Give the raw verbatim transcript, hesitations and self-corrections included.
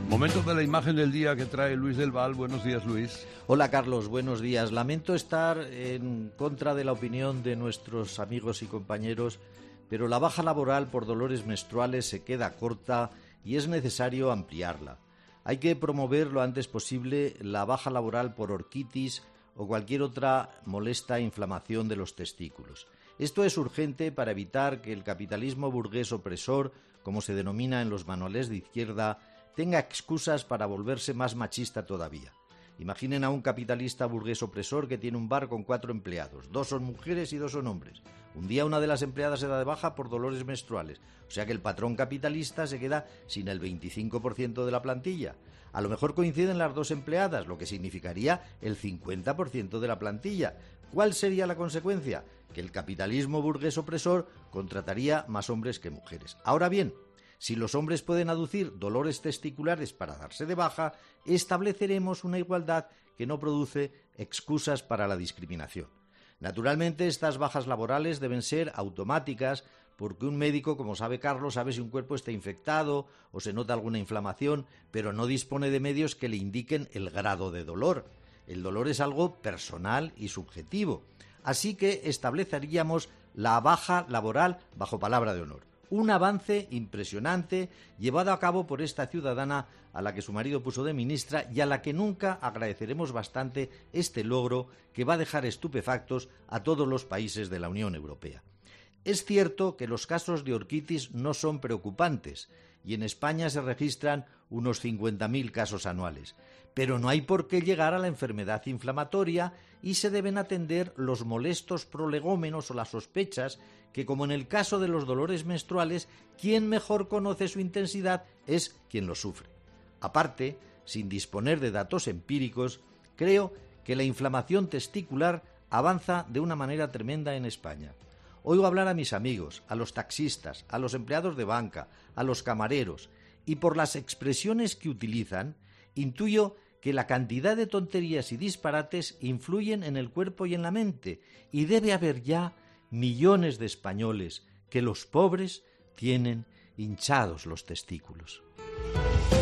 Momento de la imagen del día que trae Luis del Val. Buenos días, Luis. Hola, Carlos. Buenos días. Lamento estar en contra de la opinión de nuestros amigos y compañeros, pero la baja laboral por dolores menstruales se queda corta y es necesario ampliarla. Hay que promover lo antes posible la baja laboral por orquitis o cualquier otra molesta inflamación de los testículos. Esto es urgente para evitar que el capitalismo burgués opresor, como se denomina en los manuales de izquierda, tenga excusas para volverse más machista todavía. Imaginen a un capitalista burgués opresor que tiene un bar con cuatro empleados. Dos son mujeres y dos son hombres. Un día una de las empleadas se da de baja por dolores menstruales. O sea que el patrón capitalista se queda sin el veinticinco por ciento de la plantilla. A lo mejor coinciden las dos empleadas, lo que significaría el cincuenta por ciento de la plantilla. ¿Cuál sería la consecuencia? Que el capitalismo burgués opresor contrataría más hombres que mujeres. Ahora bien, si los hombres pueden aducir dolores testiculares para darse de baja, estableceremos una igualdad que no produce excusas para la discriminación. Naturalmente, estas bajas laborales deben ser automáticas, porque un médico, como sabe Carlos, sabe si un cuerpo está infectado o se nota alguna inflamación, pero no dispone de medios que le indiquen el grado de dolor. El dolor es algo personal y subjetivo. Así que estableceríamos la baja laboral bajo palabra de honor. Un avance impresionante llevado a cabo por esta ciudadana a la que su marido puso de ministra y a la que nunca agradeceremos bastante este logro que va a dejar estupefactos a todos los países de la Unión Europea. Es cierto que los casos de orquitis no son preocupantes y en España se registran unos cincuenta mil casos anuales, pero no hay por qué llegar a la enfermedad inflamatoria y se deben atender los molestos prolegómenos o las sospechas que, como en el caso de los dolores menstruales, quien mejor conoce su intensidad es quien los sufre. Aparte, sin disponer de datos empíricos, creo que la inflamación testicular avanza de una manera tremenda en España. Oigo hablar a mis amigos, a los taxistas, a los empleados de banca, a los camareros, y por las expresiones que utilizan, intuyo que la cantidad de tonterías y disparates influyen en el cuerpo y en la mente, y debe haber ya millones de españoles que los pobres tienen hinchados los testículos.